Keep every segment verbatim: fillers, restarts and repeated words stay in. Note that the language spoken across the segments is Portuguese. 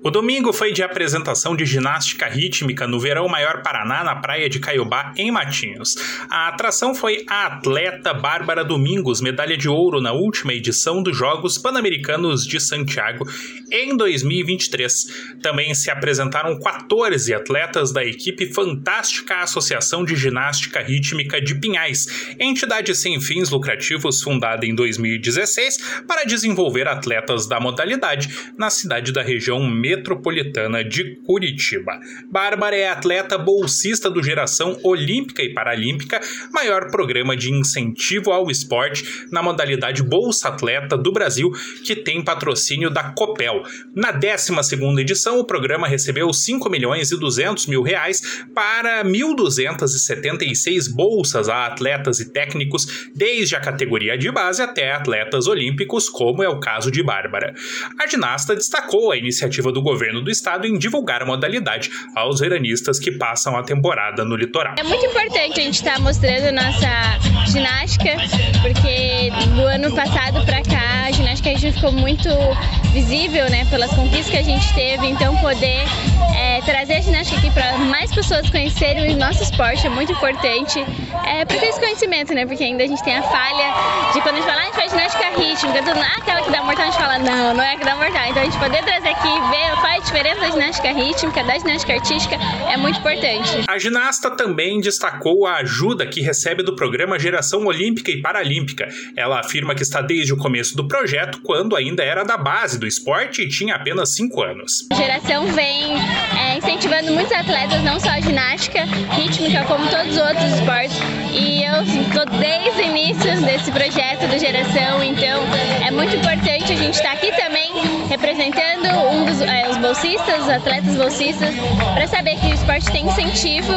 O domingo foi de apresentação de ginástica rítmica no Verão Maior Paraná, na praia de Caiobá, em Matinhos. A atração foi a atleta Bárbara Domingos, medalha de ouro na última edição dos Jogos Pan-Americanos de Santiago em dois mil e vinte e três. Também se apresentaram quatorze atletas da equipe Fantástica Associação de Ginástica Rítmica de Pinhais, entidade sem fins lucrativos fundada em dois mil e dezesseis para desenvolver atletas da modalidade na cidade da região metropolitana de Curitiba. Bárbara é atleta bolsista do Geração Olímpica e Paralímpica, maior programa de incentivo ao esporte na modalidade Bolsa Atleta do Brasil, que tem patrocínio da Copel. Na décima segunda edição, o programa recebeu cinco milhões e duzentos mil reais para mil duzentas e setenta e seis bolsas a atletas e técnicos, desde a categoria de base até atletas olímpicos, como é o caso de Bárbara. A ginasta destacou a iniciativa do governo do estado em divulgar a modalidade aos veranistas que passam a temporada no litoral. É muito importante a gente estar mostrando a nossa ginástica, porque do ano passado para cá a ginástica a gente ficou muito visível, né, pelas conquistas que a gente teve, então poder é, trazer a ginástica aqui para mais pessoas conhecerem o nosso esporte é muito importante, é, para ter esse conhecimento, né, porque ainda a gente tem a falha de quando a gente fala, ah, a gente faz ginástica rítmica, tudo, ah, aquela que dá mortal, a gente fala, não, não é a que dá mortal, então a gente poder trazer aqui e ver qual é a diferença da ginástica rítmica, da ginástica artística, é muito importante. A ginasta também destacou a ajuda que recebe do programa Geração Olímpica e Paralímpica. Ela afirma que está desde o começo do projeto, quando ainda era da base do esporte e tinha apenas cinco anos. A Geração vem é, incentivando muitos atletas, não só a ginástica rítmica, como todos os outros esportes. E eu estou desde o início desse projeto do Geração, então é muito importante a gente estar aqui também representando um dos, é, os bolsistas, os atletas bolsistas, para saber que o esporte tem incentivo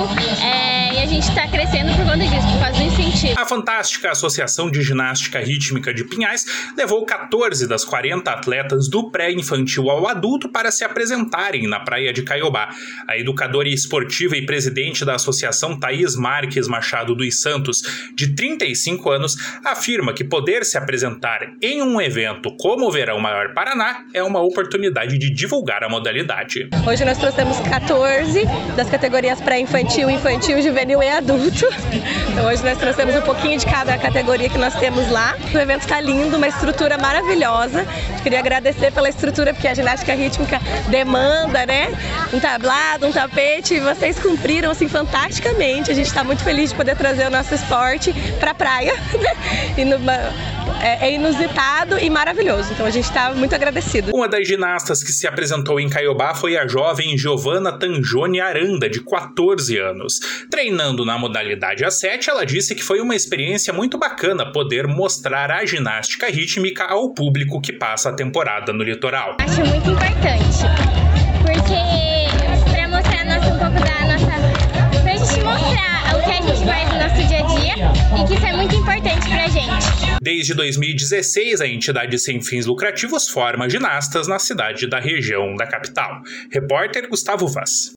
é, e a gente está crescendo por conta disso, por causa do incentivo. A Fantástica Associação de Ginástica Rítmica de Pinhais levou quatorze das quarenta atletas do pré-infantil ao adulto para se apresentarem na praia de Caiobá. A educadora esportiva e presidente da associação, Thaís Marques Machado dos Santos, de trinta e cinco anos, afirma que poder se apresentar em um evento como o Verão Maior Paraná é uma oportunidade de divulgar a modalidade. Hoje nós trouxemos quatorze das categorias pré-infantil, infantil, juvenil e adulto. Então hoje nós trouxemos um pouquinho de cada categoria que nós temos lá. O evento está lindo, uma estrutura maravilhosa. Eu queria agradecer pela estrutura, porque a ginástica rítmica demanda, né? Um tablado, um tapete, e vocês cumpriram assim fantasticamente. A gente está muito feliz de poder trazer o nosso esporte para a praia. E numa, é, é inusitado e maravilhoso. Então a gente está muito agradecido. Uma das ginastas que se apresentou em Caiobá foi a jovem Giovana Tanjoni Aranda, de quatorze anos. Treinando na modalidade A sete, ela disse que foi uma experiência muito bacana poder mostrar a ginástica rítmica ao público que passa a temporada no litoral. Acho muito importante, porque para mostrar nossa, um pouco da nossa... pra gente mostrar o que a gente faz no nosso dia a dia e que isso é muito importante pra gente. Desde dois mil e dezesseis, a entidade sem fins lucrativos forma ginastas na cidade da região da capital. Repórter Gustavo Vaz.